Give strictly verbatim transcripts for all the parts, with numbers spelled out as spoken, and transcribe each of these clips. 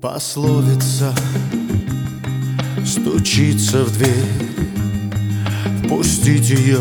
Пословица стучится в дверь, впустить ее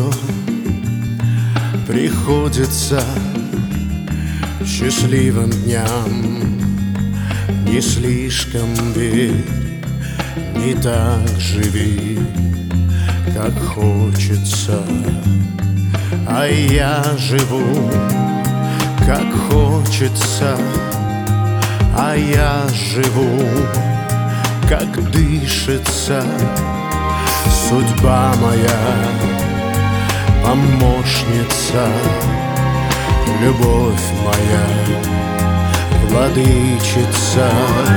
приходится счастливым дням. Не слишком верь, не так живи, как хочется. А я живу, как хочется. А я живу, как дышится. Судьба моя помощница, любовь моя владычица.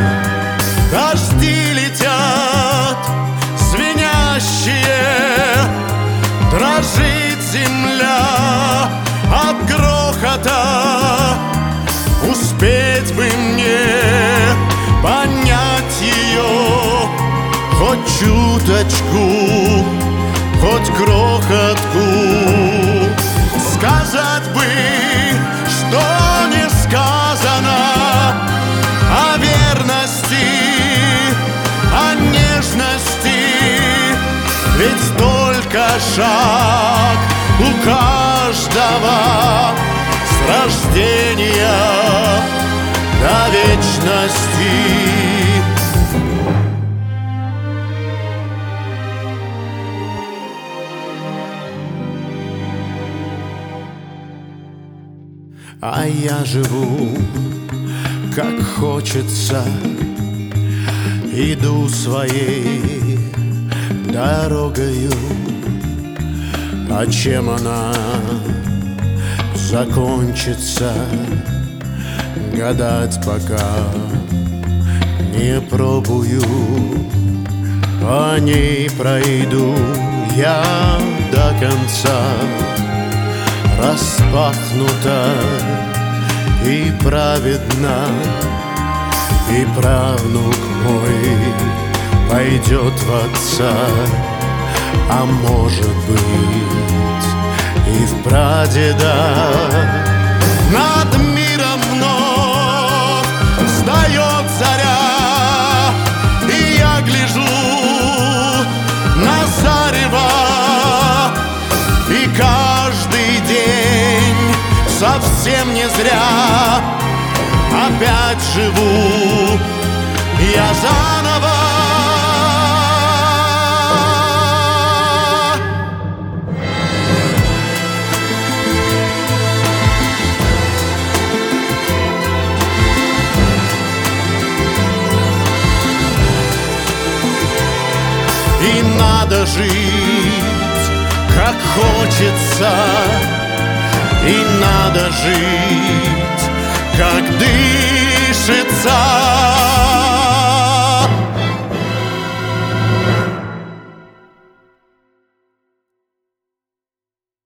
Дожди летят звенящие, дрожит земля от грохота. Успеть бы мне понять ее хоть чуточку, хоть крохотку. Сказать бы, что не сказано о верности, о нежности. Ведь только шаг у каждого с рождения до вечности. А я живу, как хочется, иду своей дорогою. А чем она закончится, гадать пока не пробую. По ней пройду я до конца. Распахнута и праведна, и правнук мой пойдет в отца. А может быть и в прадеда. Над миром вновь встает заря, и я гляжу на зарево. И каждый день совсем не зря опять живу я заново. И надо жить, как хочется, и надо жить, как дышится.